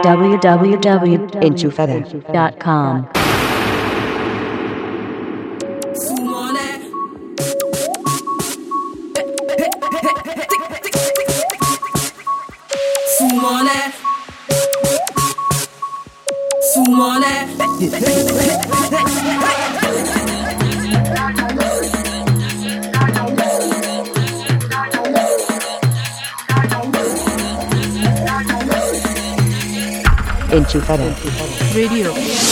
www.intufeather.com. Intufeather Radio.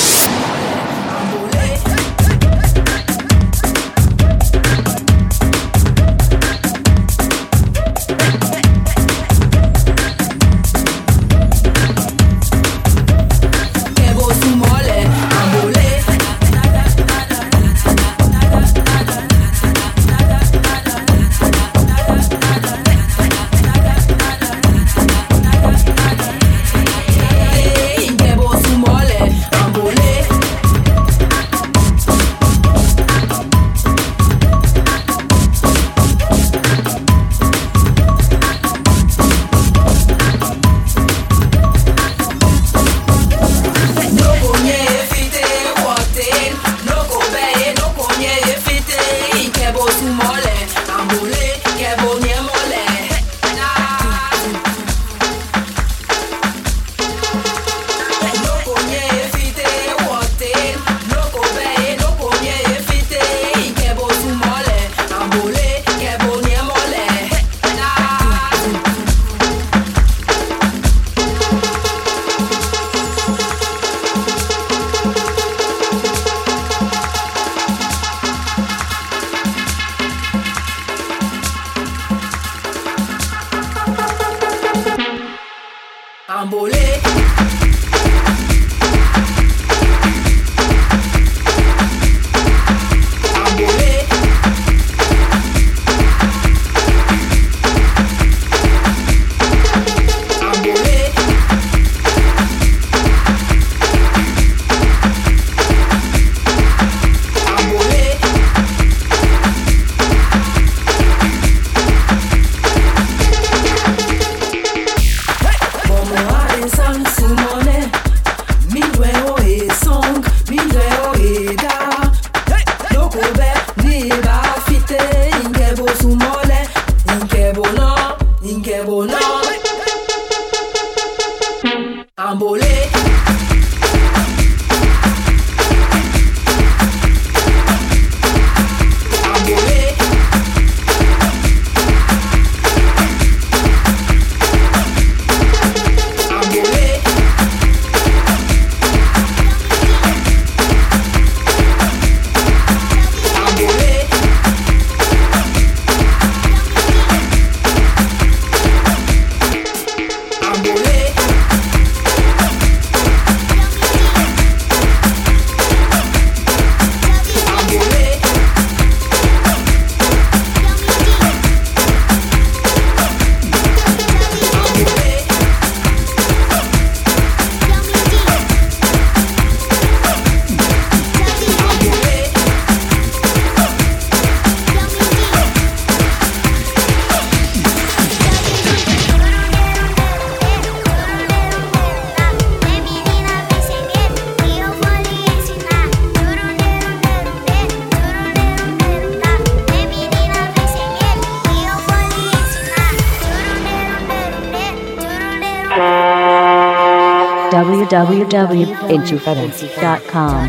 www.intufeather.com.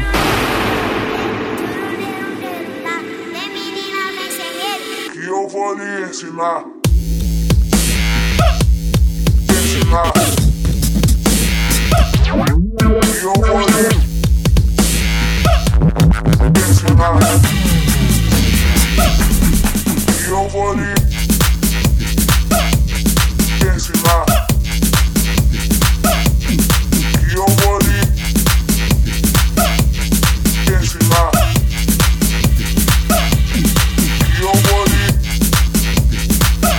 Eu vou lhe ensinar. Ensinar. Eu vou lhe ensinar. Eu vou lhe ensinar. Eu vou lhe ensinar. Eu vou lhe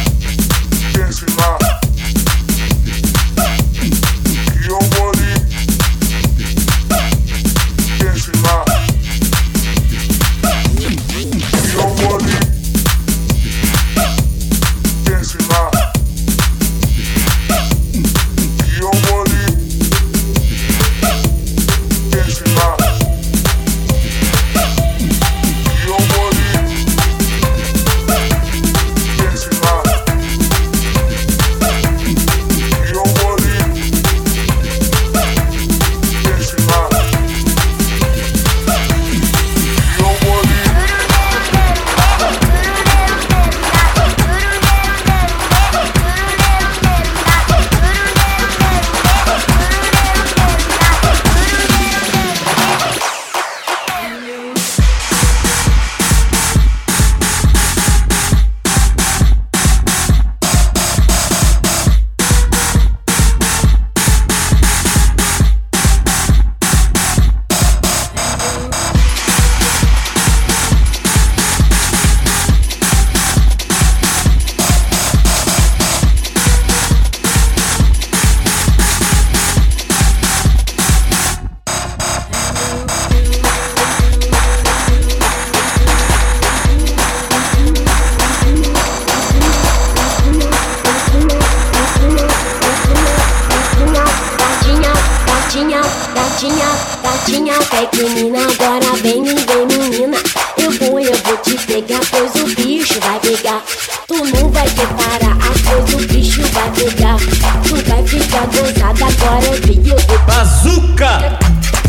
gatinha, pequenina, agora vem menina. Eu vou te pegar, pois o bicho vai pegar. Tu não vai ter parar, pois o bicho vai pegar. Tu vai ficar gozada, agora vem eu vou. Bazuca!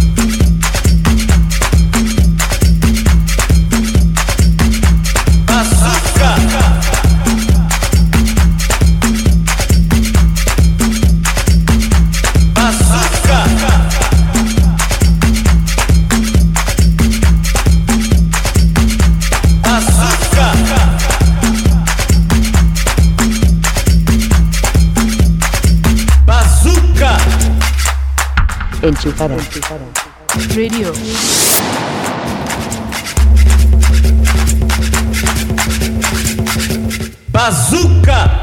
Enchufada. Radio. Bazuca!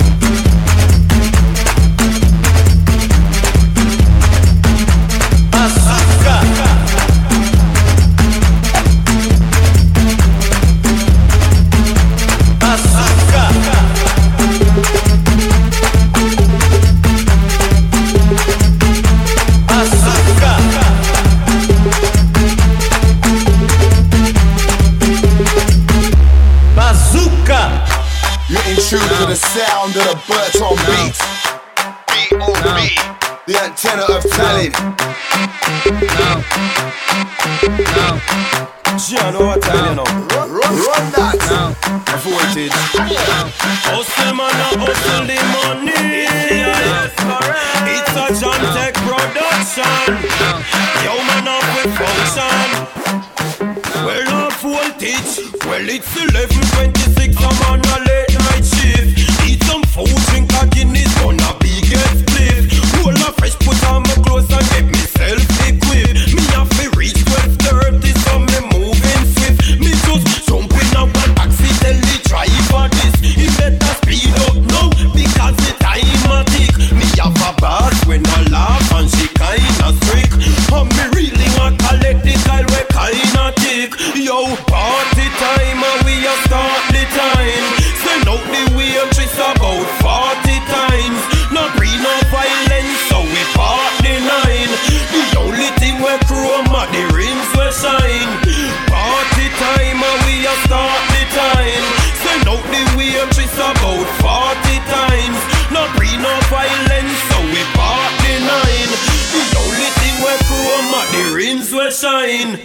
The sound of the birds on beats. B.O.B. The antenna of talent. Giano, I tell you now. Run that. Voltage. Hustle man, hustle the money. It's a John Tech production. Yo man, up with function. Well, up voltage. Well, it's 11:26. I'm on a late night shift. Eat some food, drink a Guinness, gonna be get split. Roll a fresh, put on my clothes and get myself equipped. Me have to reach 12:30, so me moving swift. Me just jump in a one accidentally drive for this. It better speed up now, because the time a tick. Me have a bad when I laugh and she kinda strict. And me really want collect the girl we kinda tick. Yo, party time and we a start the time. Send out the waitress about 40 times. No breed, no violence, so we part the line. The only thing we chrome are the rims we shine. Party time and we a start the time. Send out the waitress about 40 times. No breed, no violence, so we part the line. The only thing we chrome are the rims we shine.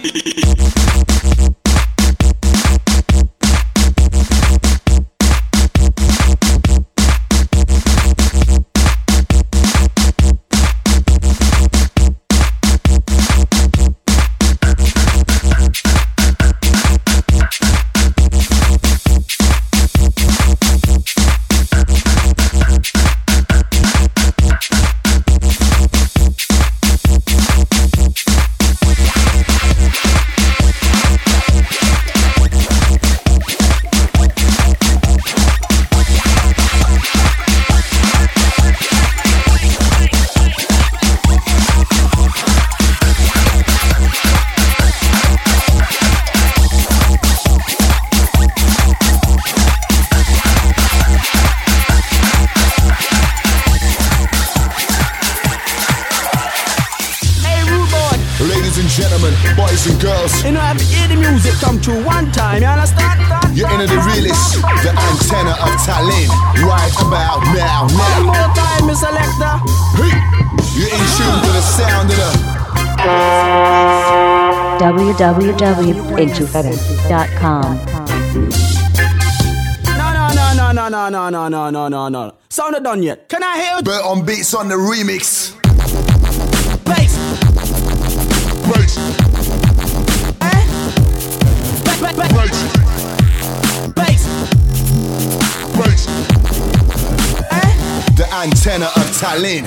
boys and girls. You know, I have to hear the music come through one time, you understand? You're into the realest, the antenna of talent, right about now. One more time, Mr. Selector. Hey, you're in tune to the sound of the www.enchufada.com. No. Sound not done yet. Can I hear it? Bert on beats on the remix. Bass. Bass. Bass. Bass. Bass. The antenna of talent.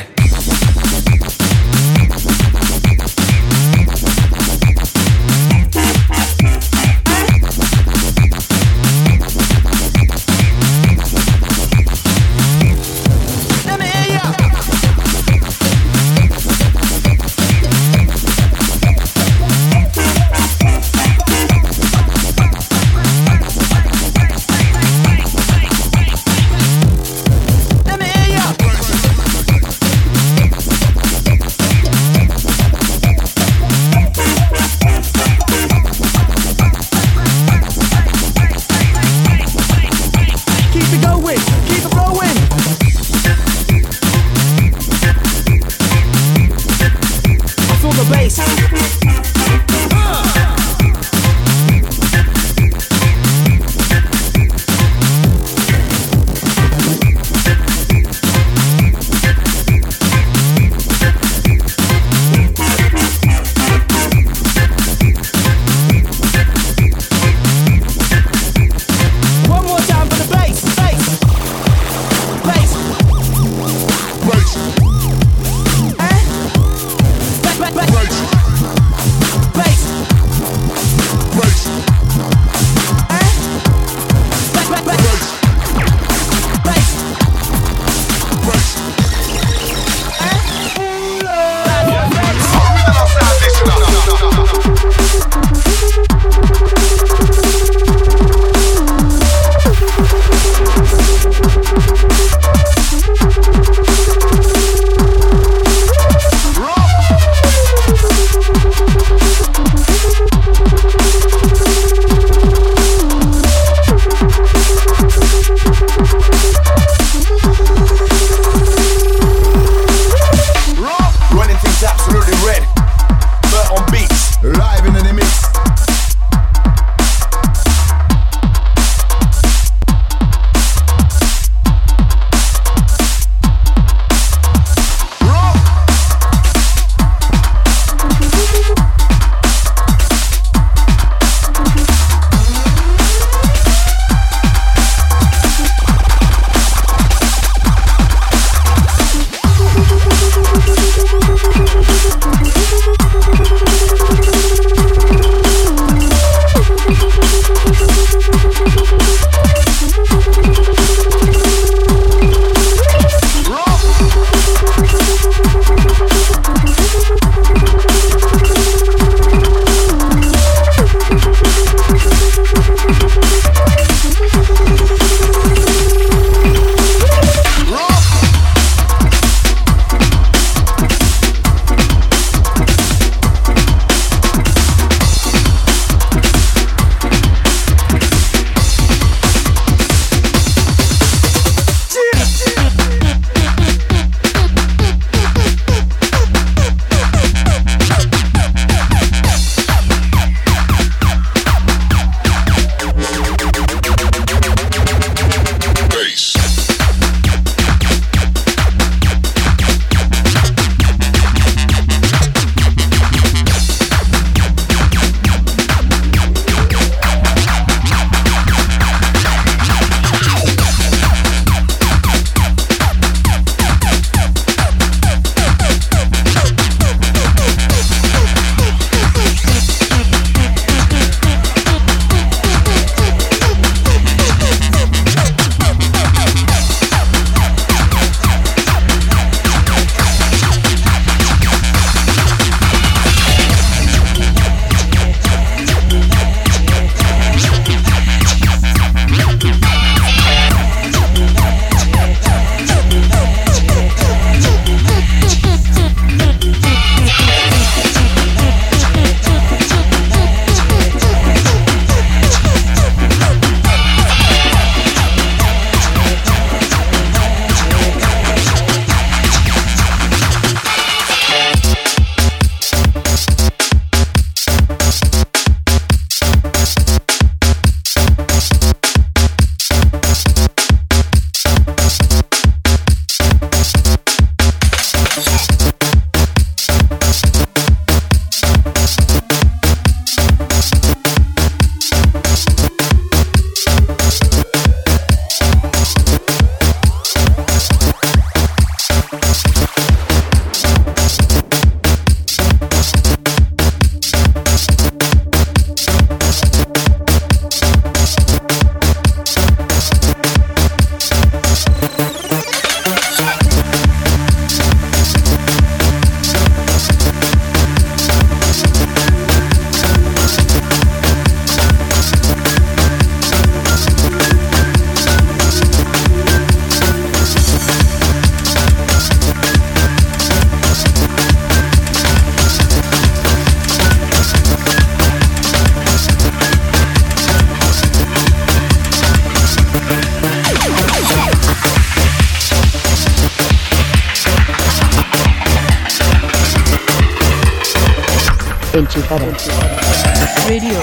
Enchufada. Radio.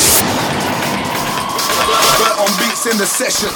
Bert on beats in the session.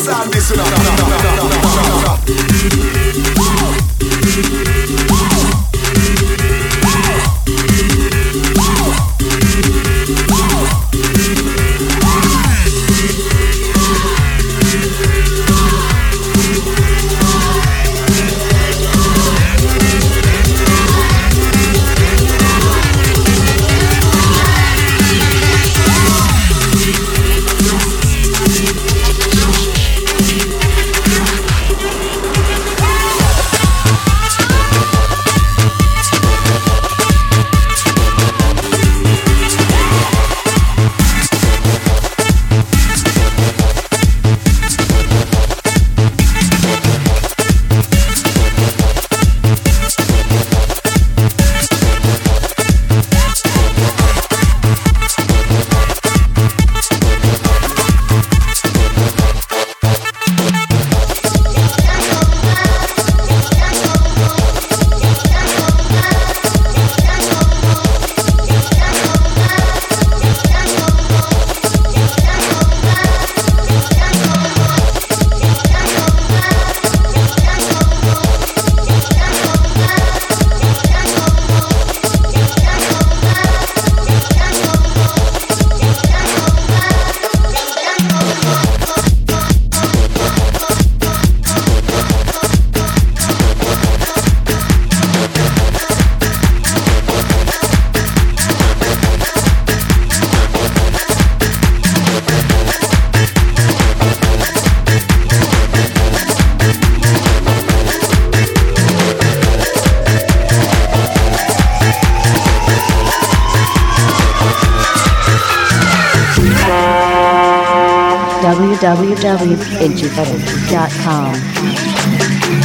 sound this enough. www.inchufetter.com.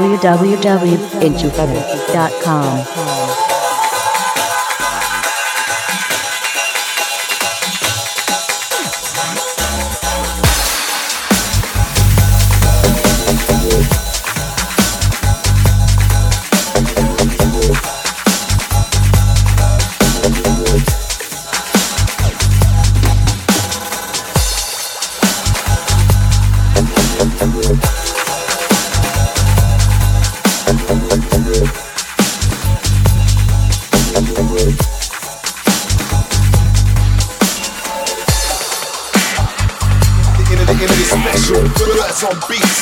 www.intofeather.com. On beats.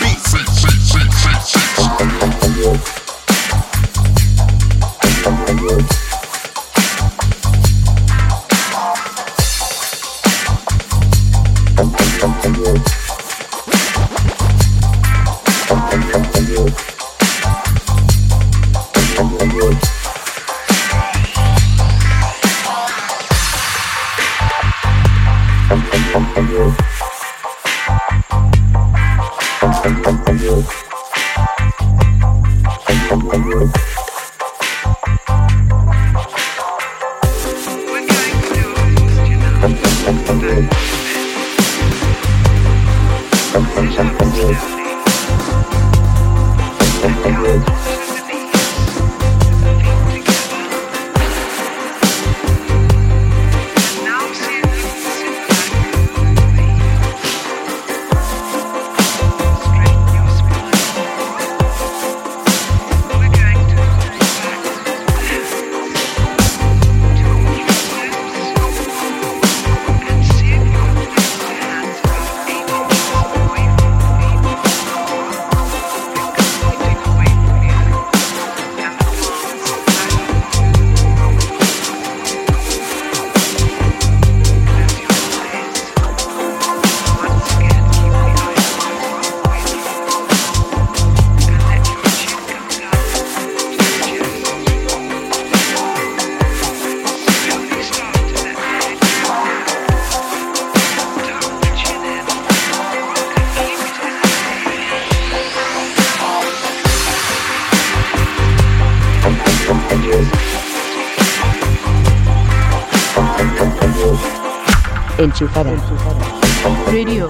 Into Feather Radio.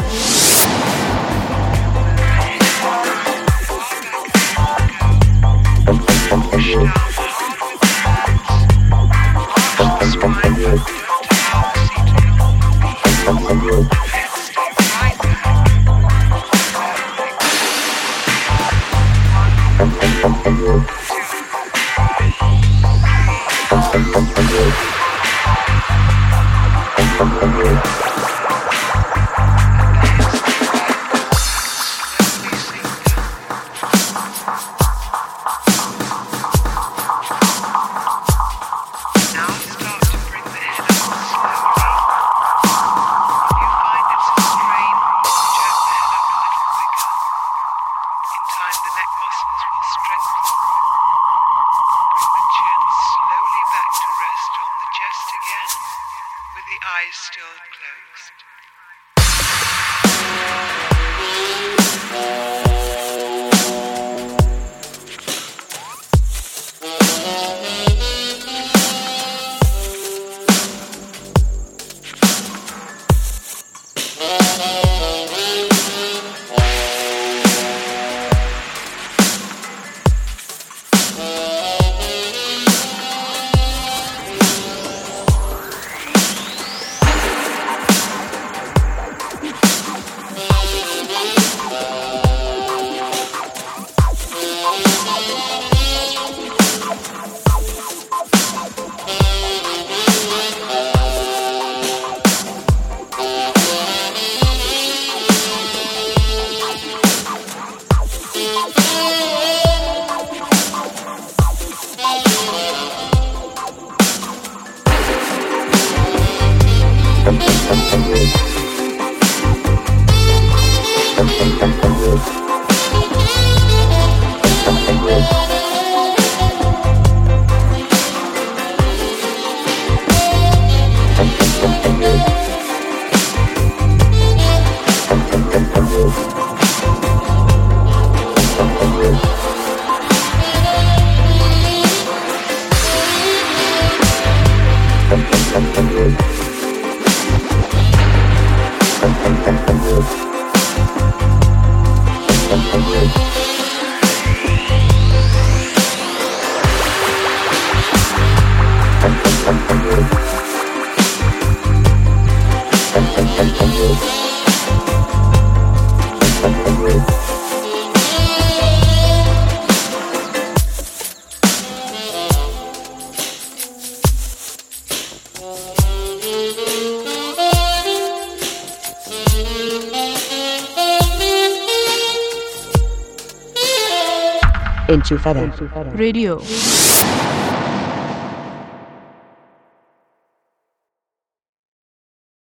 Enchufada Radio.